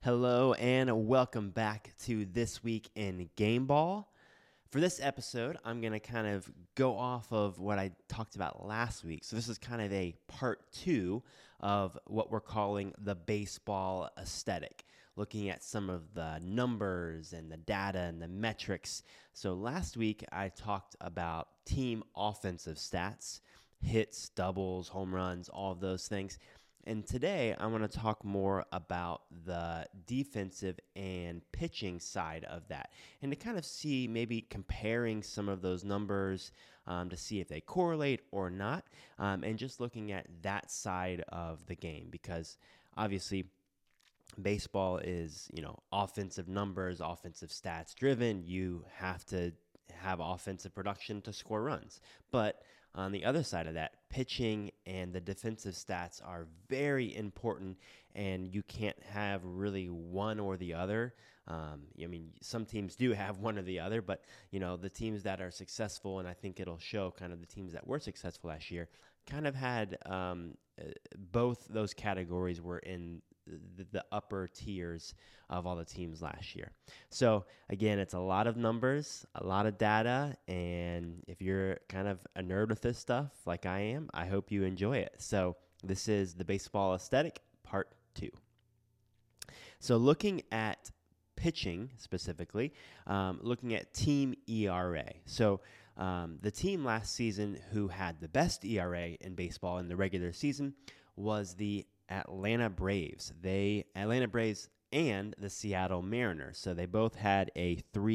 Hello and welcome back to This Week in Game Ball. For this episode, I'm going to kind of go off of what I talked about last week. So this is kind of a part two of what we're calling the baseball aesthetic, looking at some of the numbers and the data and the metrics. So last week, I talked about team offensive stats, hits, doubles, home runs, all of those things. And today, I want to talk more about the defensive and pitching side of that, and to kind of see maybe comparing some of those numbers to see if they correlate or not, and just looking at that side of the game, because obviously baseball is, offensive numbers, offensive stats driven. You have to have offensive production to score runs. But on the other side of that, pitching and the defensive stats are very important, and you can't have really one or the other. Some teams do have one or the other, but, the teams that are successful, and I think it'll show kind of the teams that were successful last year, kind of had both those categories were in the upper tiers of all the teams last year. So again, it's a lot of numbers, a lot of data, and if you're kind of a nerd with this stuff like I am, I hope you enjoy it. So this is the baseball aesthetic part 2. So looking at pitching specifically, looking at team ERA. So the team last season who had the best ERA in baseball in the regular season was the Atlanta Braves. Atlanta Braves and the Seattle Mariners. So they both had a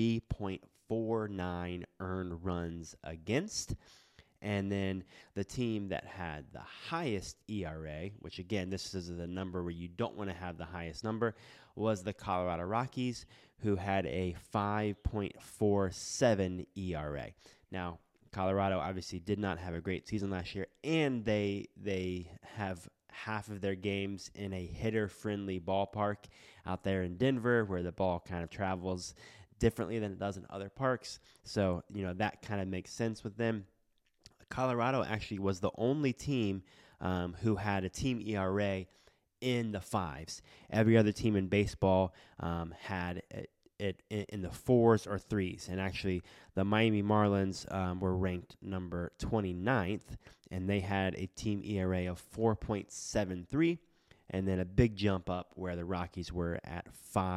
3.49 earned runs against. And then the team that had the highest ERA, which again, this is the number where you don't want to have the highest number, was the Colorado Rockies, who had a 5.47 ERA. Now, Colorado obviously did not have a great season last year, and they have half of their games in a hitter-friendly ballpark out there in Denver, where the ball kind of travels differently than it does in other parks. So, that kind of makes sense with them. Colorado actually was the only team who had a team ERA in the fives. Every other team in baseball had it in the fours or threes. And actually, the Miami Marlins were ranked number 29th, and they had a team ERA of 4.73, and then a big jump up where the Rockies were at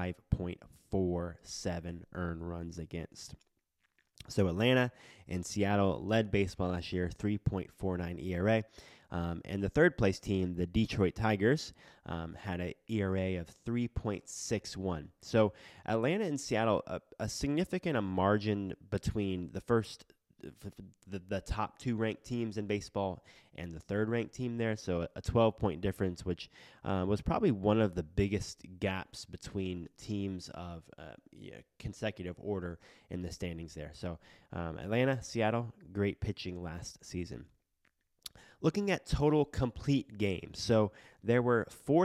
5.47 earned runs against. So Atlanta and Seattle led baseball last year, 3.49 ERA. And the third place team, the Detroit Tigers, had an ERA of 3.61. So Atlanta and Seattle, a significant margin between the top two ranked teams in baseball and the third ranked team there. So a 12-point difference, which was probably one of the biggest gaps between teams of consecutive order in the standings there. So Atlanta, Seattle, great pitching last season. Looking at total complete games. So there were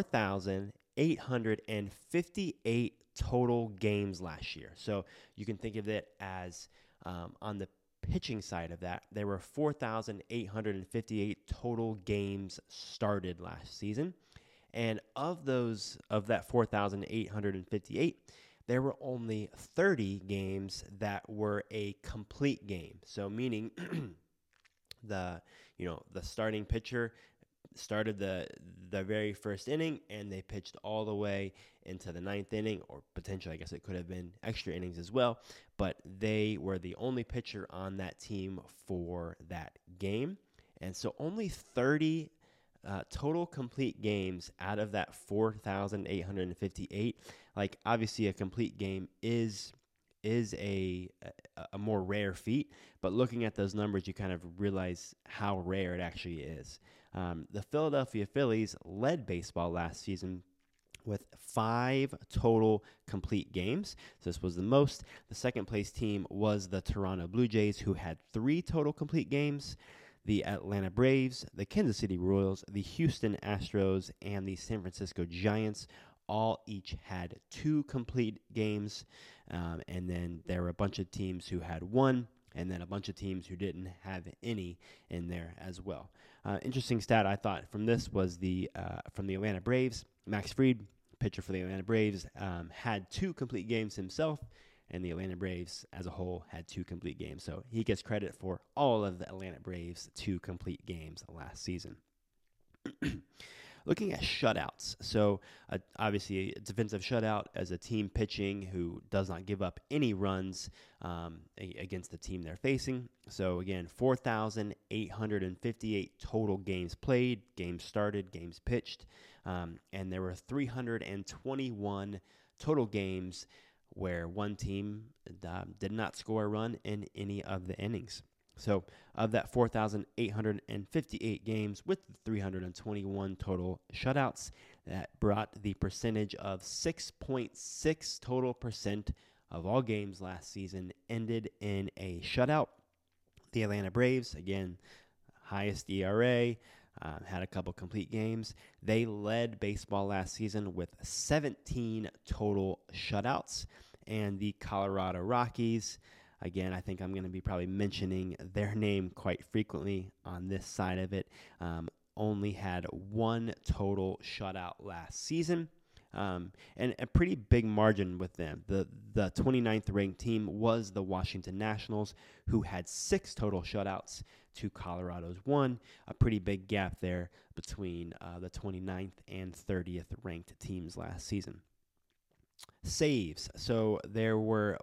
4,858 total games last year. So you can think of it as on the pitching side of that, there were 4,858 total games started last season. And of that 4,858, there were only 30 games that were a complete game. So meaning the starting pitcher started the very first inning, and they pitched all the way into the ninth inning, or potentially, I guess it could have been extra innings as well, but they were the only pitcher on that team for that game. And so only 30 total complete games out of that 4,858. Like, obviously a complete game is a more rare feat, but looking at those numbers, you kind of realize how rare it actually is. The Philadelphia Phillies led baseball last season with 5 total complete games. So this was the most. The second place team was the Toronto Blue Jays, who had 3 total complete games. The Atlanta Braves, the Kansas City Royals, the Houston Astros, and the San Francisco Giants all each had 2 complete games. And then there were a bunch of teams who had 1, and then a bunch of teams who didn't have any in there as well. Interesting stat I thought from this was from the Atlanta Braves, Max Fried pitcher for the Atlanta Braves, had 2 complete games himself, and the Atlanta Braves as a whole had 2 complete games. So he gets credit for all of the Atlanta Braves' 2 complete games last season. Looking at shutouts. So obviously a defensive shutout as a team pitching who does not give up any runs against the team they're facing. So again, 4,858 total games played, games started, games pitched. And there were 321 total games where one team did not score a run in any of the innings. So of that 4,858 games with 321 total shutouts, that brought the percentage of 6.6 total percent of all games last season ended in a shutout. The Atlanta Braves, again, highest ERA, had a couple complete games. They led baseball last season with 17 total shutouts. And the Colorado Rockies, again, I think I'm going to be probably mentioning their name quite frequently on this side of it, only had 1 total shutout last season. And a pretty big margin with them. The 29th ranked team was the Washington Nationals, who had 6 total shutouts to Colorado's 1. A pretty big gap there between the 29th and 30th ranked teams last season. Saves. So there were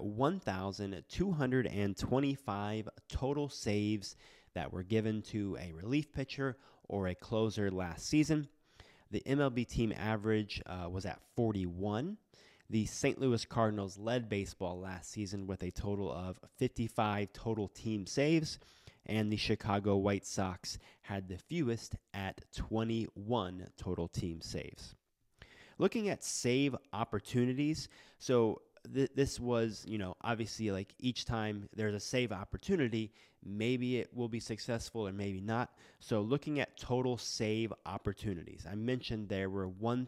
1,225 total saves that were given to a relief pitcher or a closer last season. The MLB team average was at 41. The St. Louis Cardinals led baseball last season with a total of 55 total team saves, and the Chicago White Sox had the fewest at 21 total team saves. Looking at save opportunities, so this was, obviously like each time there's a save opportunity, maybe it will be successful or maybe not. So looking at total save opportunities, I mentioned there were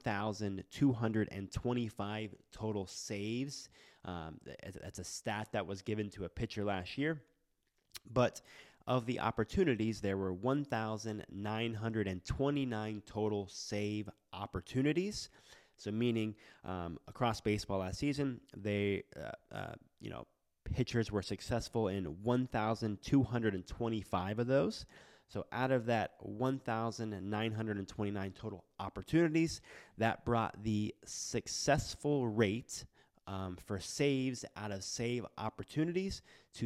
1,225 total saves. That's a stat that was given to a pitcher last year. But of the opportunities, there were 1,929 total save opportunities. So meaning across baseball last season, pitchers were successful in 1,225 of those. So out of that 1,929 total opportunities, that brought the successful rate for saves out of save opportunities to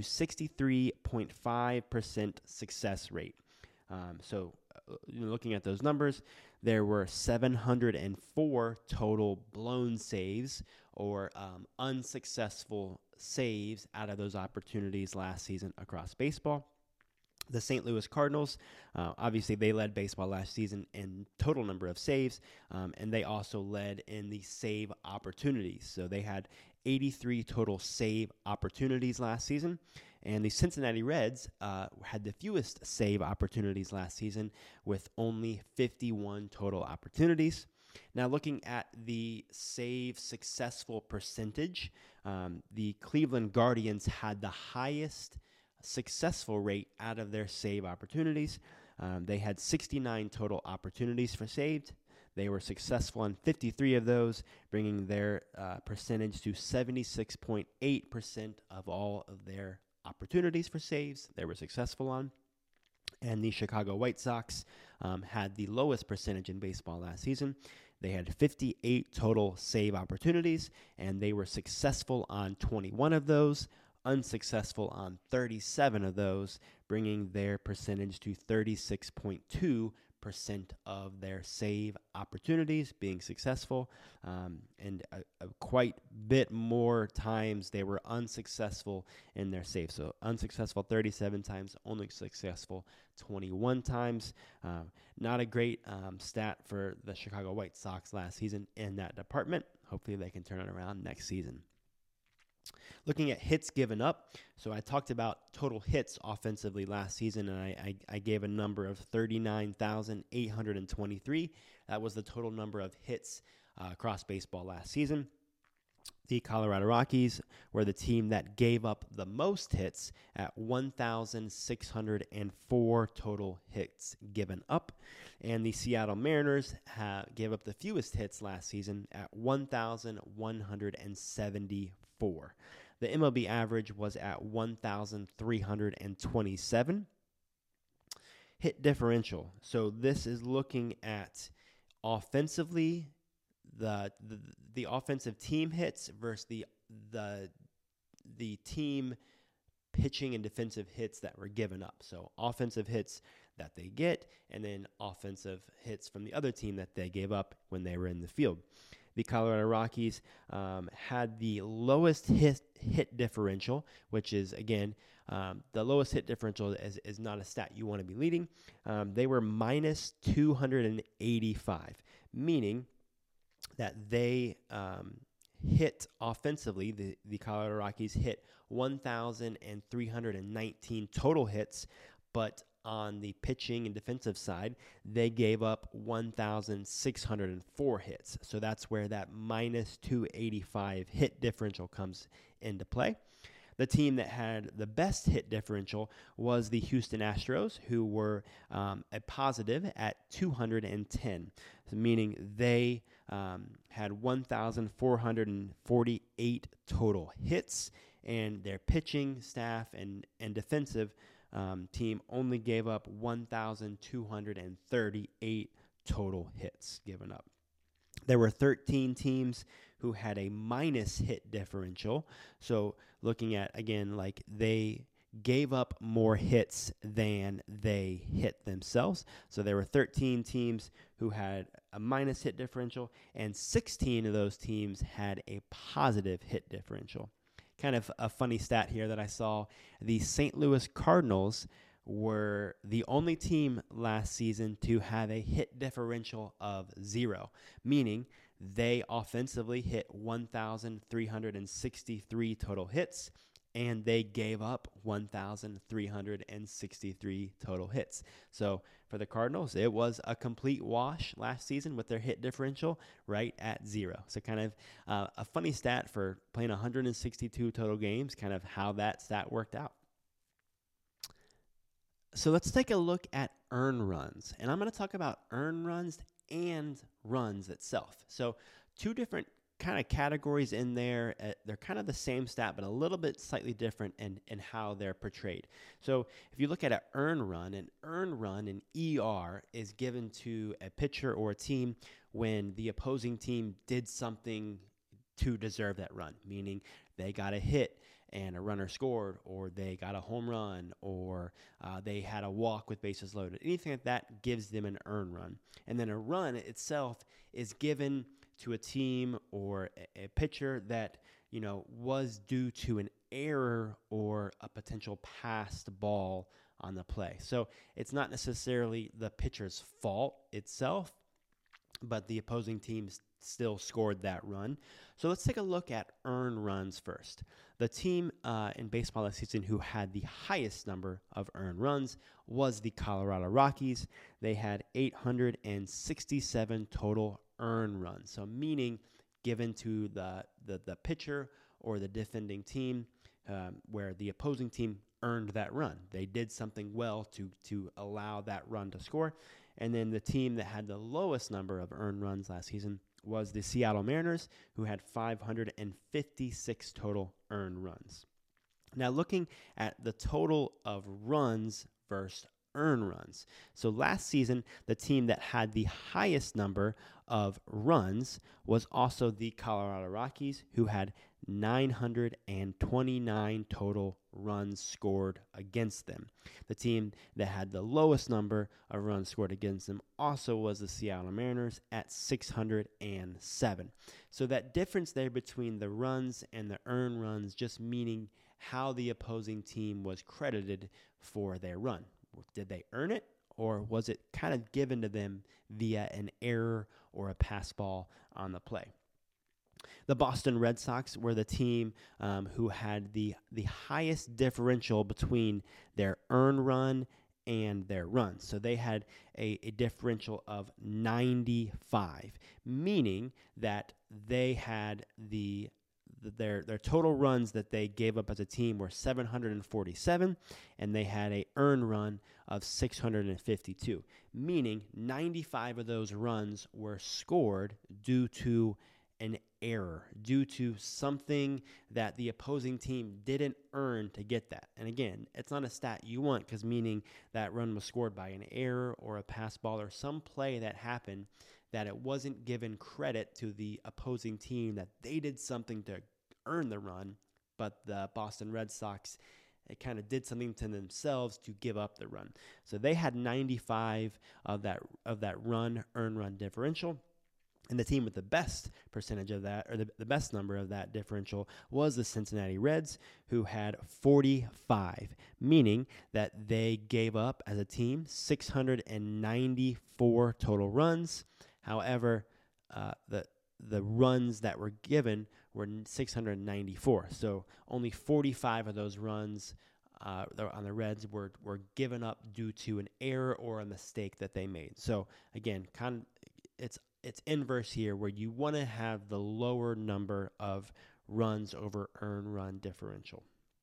63.5% success rate. Looking at those numbers, there were 704 total blown saves or unsuccessful saves out of those opportunities last season across baseball. The St. Louis Cardinals, obviously they led baseball last season in total number of saves, and they also led in the save opportunities. So they had 83 total save opportunities last season, and the Cincinnati Reds had the fewest save opportunities last season with only 51 total opportunities. Now looking at the save successful percentage, the Cleveland Guardians had the highest successful rate out of their save opportunities. They had 69 total opportunities for saved. They were successful on 53 of those, bringing their percentage to 76.8% of all of their opportunities for saves they were successful on. And the Chicago White Sox had the lowest percentage in baseball last season. They had 58 total save opportunities, and they were successful on 21 of those, unsuccessful on 37 of those, bringing their percentage to 36.2% of their save opportunities being successful, and a quite bit more times they were unsuccessful in their save. So unsuccessful 37 times, only successful 21 times. Not a great stat for the Chicago White Sox last season in that department. Hopefully they can turn it around next season. Looking at hits given up, so I talked about total hits offensively last season, and I gave a number of 39,823. That was the total number of hits across baseball last season. The Colorado Rockies were the team that gave up the most hits at 1,604 total hits given up. And the Seattle Mariners gave up the fewest hits last season at 1,174. The MLB average was at 1,327. Hit differential. So this is looking at offensively, the offensive team hits versus the team pitching and defensive hits that were given up. So offensive hits that they get, and then offensive hits from the other team that they gave up when they were in the field. The Colorado Rockies had the lowest hit differential, which is, again, the lowest hit differential is not a stat you want to be leading. They were minus 285, meaning that they hit offensively. The Colorado Rockies hit 1,319 total hits, but on the pitching and defensive side, they gave up 1,604 hits. So that's where that minus 285 hit differential comes into play. The team that had the best hit differential was the Houston Astros, who were a positive at 210, meaning they had 1,448 total hits, and their pitching staff and defensive team only gave up 1,238 total hits given up. There were 13 teams who had a minus hit differential. So looking at, again, like they gave up more hits than they hit themselves. So there were 13 teams who had a minus hit differential, and 16 of those teams had a positive hit differential. Kind of a funny stat here that I saw, the St. Louis Cardinals were the only team last season to have a hit differential of 0, meaning they offensively hit 1,363 total hits, and they gave up 1,363 total hits. So for the Cardinals, it was a complete wash last season with their hit differential right at 0. So kind of a funny stat for playing 162 total games, kind of how that stat worked out. So let's take a look at earned runs. And I'm going to talk about earned runs and runs itself. So two different kind of categories in there. They're kind of the same stat, but a little bit slightly different in how they're portrayed. So if you look at an earned run, an ER is given to a pitcher or a team when the opposing team did something to deserve that run, meaning they got a hit and a runner scored, or they got a home run, or they had a walk with bases loaded. Anything like that gives them an earned run. And then a run itself is given to a team or a pitcher that, was due to an error or a potential passed ball on the play. So it's not necessarily the pitcher's fault itself, but the opposing team still scored that run. So let's take a look at earned runs first. The team in baseball this season who had the highest number of earned runs was the Colorado Rockies. They had 867 total earned runs. So meaning given to the pitcher or the defending team where the opposing team earned that run. They did something well to allow that run to score. And then the team that had the lowest number of earned runs last season was the Seattle Mariners, who had 556 total earned runs. Now looking at the total of runs versus earned runs. So last season, the team that had the highest number of runs was also the Colorado Rockies, who had 929 total runs scored against them. The team that had the lowest number of runs scored against them also was the Seattle Mariners at 607. So that difference there between the runs and the earned runs just meaning how the opposing team was credited for their run. Did they earn it, or was it kind of given to them via an error or a pass ball on the play? The Boston Red Sox were the team who had the highest differential between their earned run and their runs. So they had a differential of 95, meaning that they had the their total runs that they gave up as a team were 747, and they had a earned run of 652, meaning 95 of those runs were scored due to an error, due to something that the opposing team didn't earn to get that. And again, it's not a stat you want, because meaning that run was scored by an error or a pass ball or some play that happened that it wasn't given credit to the opposing team that they did something to earn the run, but the Boston Red Sox, it kind of did something to themselves to give up the run. So they had 95 of that earned run differential. And the team with the best percentage of that, or the best number of that differential, was the Cincinnati Reds, who had 45, meaning that they gave up as a team 694 total runs. However, the runs that were given were 694. So only 45 of those runs on the Reds were given up due to an error or a mistake that they made. So again, it's inverse here, where you want to have the lower number of runs over earned run differential.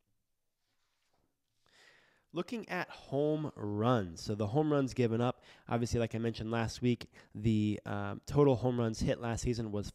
Looking at home runs, so the home runs given up, obviously, like I mentioned last week, the total home runs hit last season was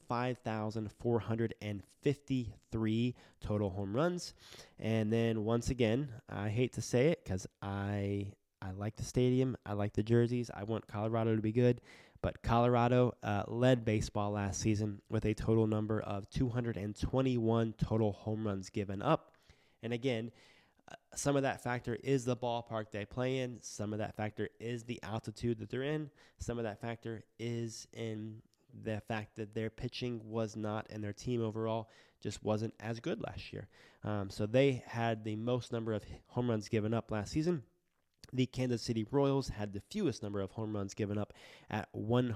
5,453 total home runs. And then once again, I hate to say it because I like the stadium, I like the jerseys, I want Colorado to be good. But Colorado led baseball last season with a total number of 221 total home runs given up. And again, some of that factor is the ballpark they play in. Some of that factor is the altitude that they're in. Some of that factor is in the fact that their pitching was not, and their team overall just wasn't as good last year. So they had the most number of home runs given up last season. The Kansas City Royals had the fewest number of home runs given up at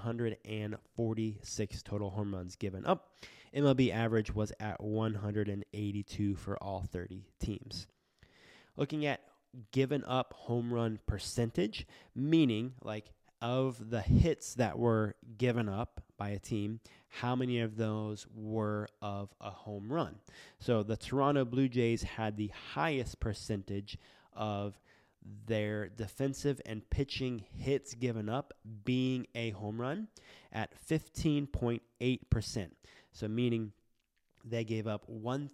146 total home runs given up. MLB average was at 182 for all 30 teams. Looking at given up home run percentage, meaning like of the hits that were given up by a team, how many of those were of a home run? So the Toronto Blue Jays had the highest percentage of their defensive and pitching hits given up being a home run at 15.8%. So meaning they gave up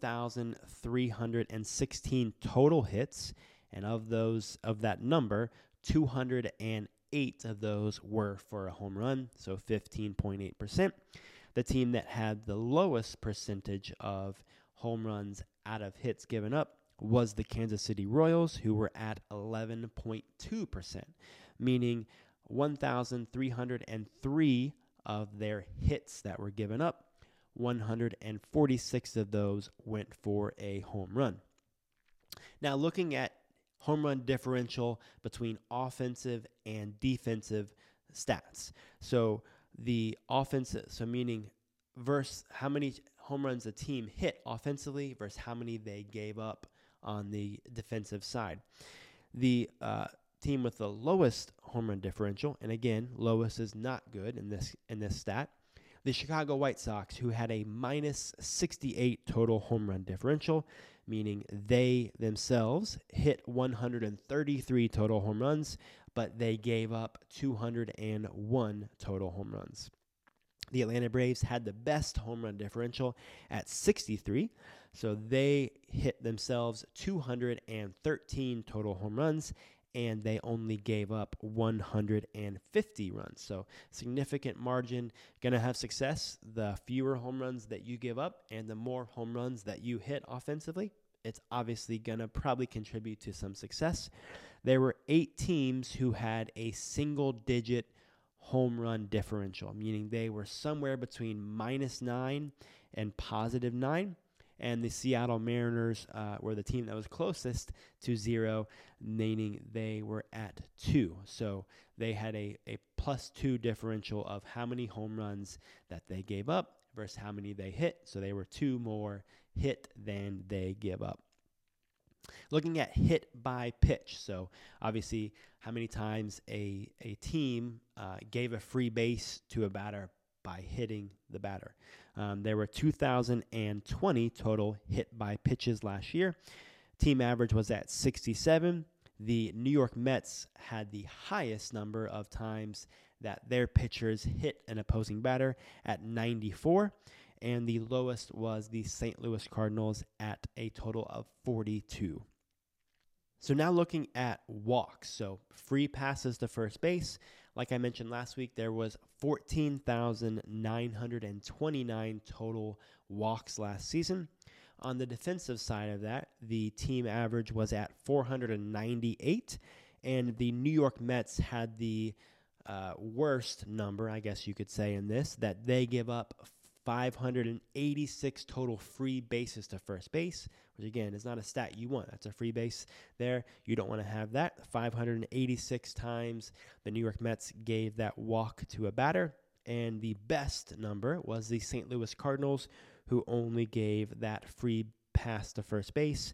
1,316 total hits, and of that number, 208 of those were for a home run, so 15.8%. The team that had the lowest percentage of home runs out of hits given up was the Kansas City Royals, who were at 11.2%, meaning 1,303 of their hits that were given up, 146 of those went for a home run. Now, looking at home run differential between offensive and defensive stats. So the offensive, so meaning versus how many home runs a team hit offensively versus how many they gave up on the defensive side. The team with the lowest home run differential, and again, lowest is not good in this stat, the Chicago White Sox, who had a minus 68 total home run differential, meaning they themselves hit 133 total home runs, but they gave up 201 total home runs. The Atlanta Braves had the best home run differential at 63, so they hit themselves 213 total home runs, and they only gave up 150 runs. So significant margin. Going to have success. The fewer home runs that you give up and the more home runs that you hit offensively, it's obviously going to probably contribute to some success. There were 8 teams who had a single-digit home run differential, meaning they were somewhere between -9 and +9. And the Seattle Mariners were the team that was closest to 0, meaning they were at 2. So they had a +2 differential of how many home runs that they gave up versus how many they hit. So they were 2 more hit than they give up. Looking at hit by pitch, so obviously how many times a team gave a free base to a batter by hitting the batter. There were 2,020 total hit by pitches last year. Team average was at 67. The New York Mets had the highest number of times that their pitchers hit an opposing batter at 94, and the lowest was the St. Louis Cardinals at a total of 42. So now looking at walks, so free passes to first base. Like I mentioned last week, there was 14,929 total walks last season. On the defensive side of that, the team average was at 498, and the New York Mets had the worst number, I guess you could say, in this, that they give up 586 total free bases to first base, which again is not a stat you want. That's a free base there. You don't want to have that. 586 times the New York Mets gave that walk to a batter, and the best number was the St. Louis Cardinals, who only gave that free pass to first base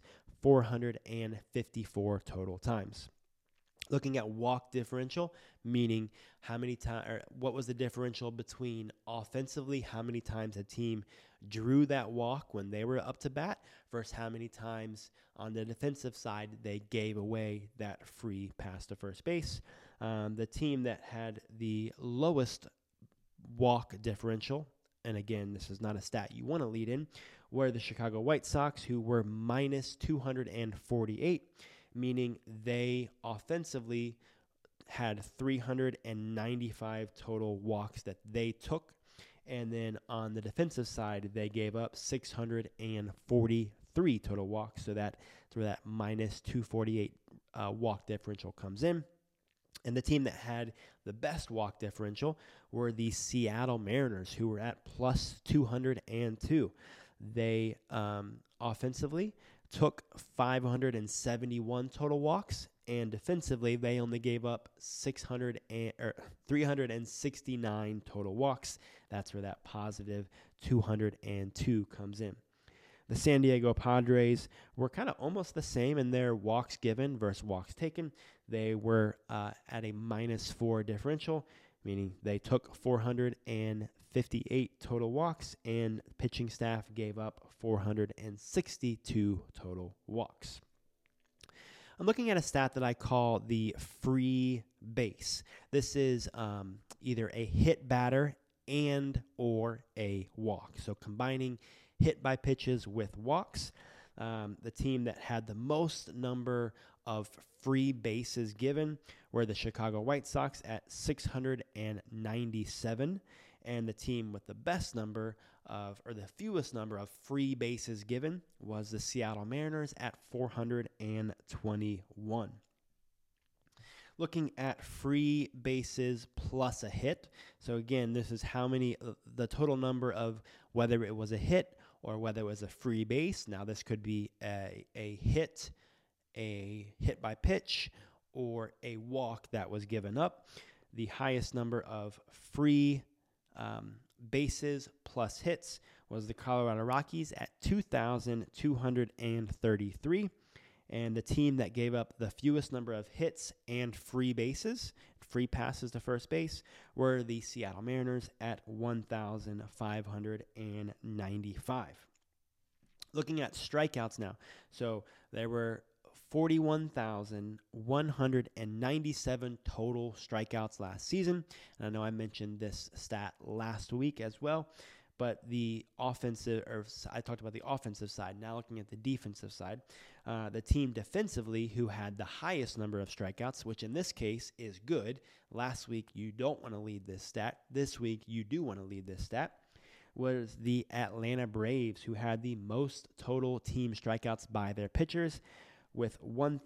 454 total times. Looking at walk differential, meaning how many times, or what was the differential between offensively, how many times a team drew that walk when they were up to bat versus how many times on the defensive side they gave away that free pass to first base. The team that had the lowest walk differential, and again, this is not a stat you want to lead in, were the Chicago White Sox, who were minus 248, meaning they offensively had 395 total walks that they took. And then on the defensive side, they gave up 643 total walks. So that's where that minus 248 walk differential comes in. And the team that had the best walk differential were the Seattle Mariners, who were at plus 202. They offensively took 571 total walks, and defensively they only gave up 369 total walks. That's where that positive 202 comes in. The San Diego Padres were kind of almost the same in their walks given versus walks taken. They were at a -4 differential, meaning they took 458 total walks, and pitching staff gave up 462 total walks. I'm looking at a stat that I call the free base. This is either a hit batter and or a walk. So combining hit by pitches with walks. The team that had the most number of free bases given were the Chicago White Sox at 697, and the team with the best number of, or the fewest number of free bases given was the Seattle Mariners at 421. Looking at free bases plus a hit. So again, this is how many, the total number of whether it was a hit or whether it was a free base. Now this could be a hit by pitch, or a walk that was given up. The highest number of free bases plus hits was the Colorado Rockies at 2,233. And the team that gave up the fewest number of hits and free bases, free passes to first base, were the Seattle Mariners at 1,595. Looking at strikeouts now. So there were 41,197 total strikeouts last season. And I know I mentioned this stat last week as well. But the offensive, or I talked about the offensive side. Now looking at the defensive side, the team defensively who had the highest number of strikeouts, which in this case is good. Last week you don't want to lead this stat. This week you do want to lead this stat. Was the Atlanta Braves, who had the most total team strikeouts by their pitchers, with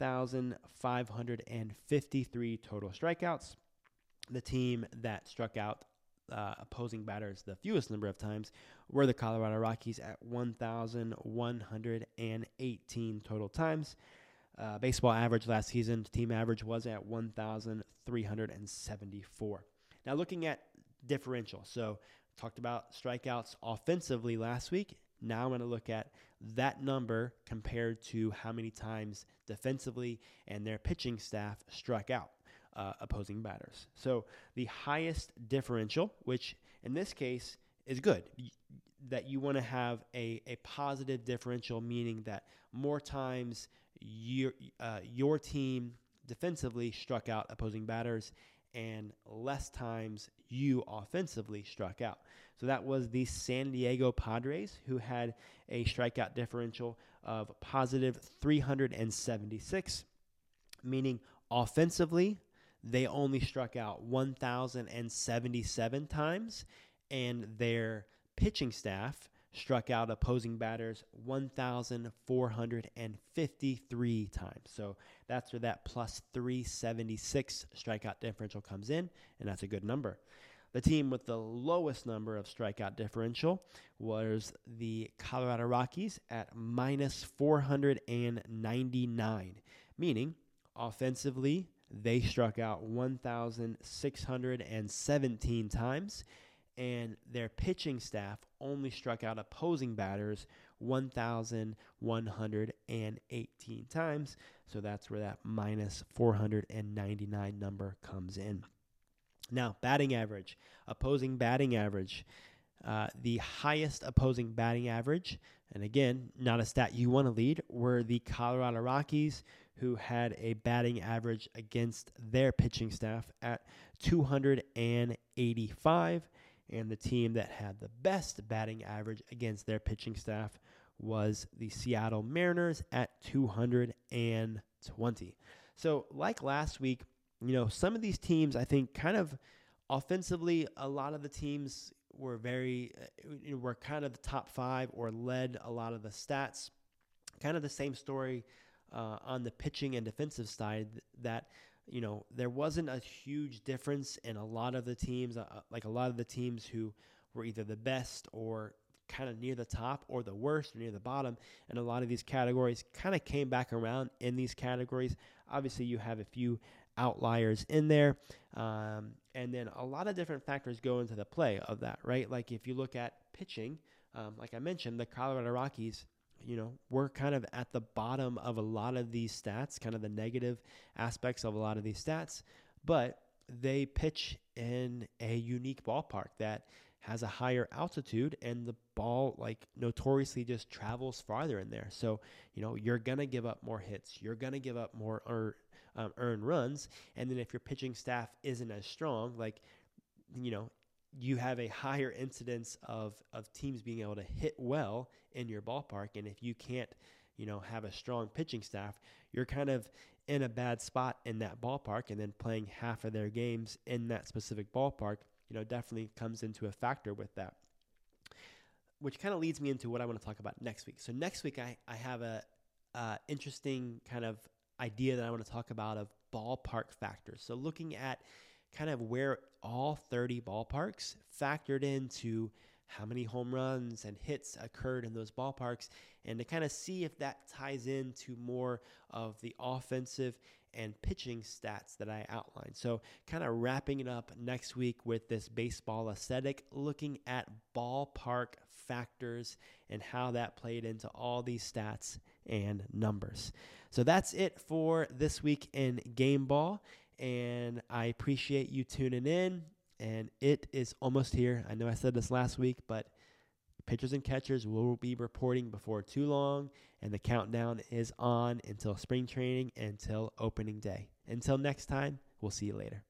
1,553 total strikeouts. The team that struck out opposing batters the fewest number of times were the Colorado Rockies at 1,118 total times. Baseball average last season, team average was at 1,374. Now looking at differential. So talked about strikeouts offensively last week. Now I'm going to look at that number compared to how many times defensively and their pitching staff struck out opposing batters. So the highest differential, which in this case is good. That you want to have a positive differential, meaning that more times your team defensively struck out opposing batters and less times you offensively struck out. So that was the San Diego Padres, who had a strikeout differential of positive 376, meaning offensively they only struck out 1,077 times, and their pitching staff struck out opposing batters 1,453 times. So that's where that plus 376 strikeout differential comes in, and that's a good number. The team with the lowest number of strikeout differential was the Colorado Rockies at minus 499, meaning offensively they struck out 1,617 times, and their pitching staff only struck out opposing batters 1,118 times. So that's where that minus 499 number comes in. Now, batting average, opposing batting average. The highest opposing batting average, and again, not a stat you want to lead, were the Colorado Rockies, who had a batting average against their pitching staff at 285. And the team that had the best batting average against their pitching staff was the Seattle Mariners at 220. So like last week, some of these teams, I think kind of offensively, a lot of the teams were were kind of the top five or led a lot of the stats. Kind of the same story on the pitching and defensive side, that there wasn't a huge difference in a lot of the teams, like a lot of the teams who were either the best or kind of near the top, or the worst or near the bottom. And a lot of these categories kind of came back around in these categories. Obviously, you have a few outliers in there. And then a lot of different factors go into the play of that, right? Like if you look at pitching, like I mentioned, the Colorado Rockies, we're kind of at the bottom of a lot of these stats, kind of the negative aspects of a lot of these stats, but they pitch in a unique ballpark that has a higher altitude, and the ball notoriously just travels farther in there. So, you're going to give up more hits. You're going to give up more earned runs. And then if your pitching staff isn't as strong, you have a higher incidence of teams being able to hit well in your ballpark. And if you can't, have a strong pitching staff, you're kind of in a bad spot in that ballpark. And then playing half of their games in that specific ballpark, definitely comes into a factor with that. Which kind of leads me into what I want to talk about next week. So next week, I have a interesting kind of idea that I want to talk about of ballpark factors. So looking at kind of where all 30 ballparks factored into how many home runs and hits occurred in those ballparks, and to kind of see if that ties into more of the offensive and pitching stats that I outlined. So kind of wrapping it up next week with this baseball aesthetic, looking at ballpark factors and how that played into all these stats and numbers. So that's it for this week in Game Ball. And I appreciate you tuning in, and it is almost here. I know I said this last week, but pitchers and catchers will be reporting before too long, and the countdown is on until spring training, until opening day. Until next time, we'll see you later.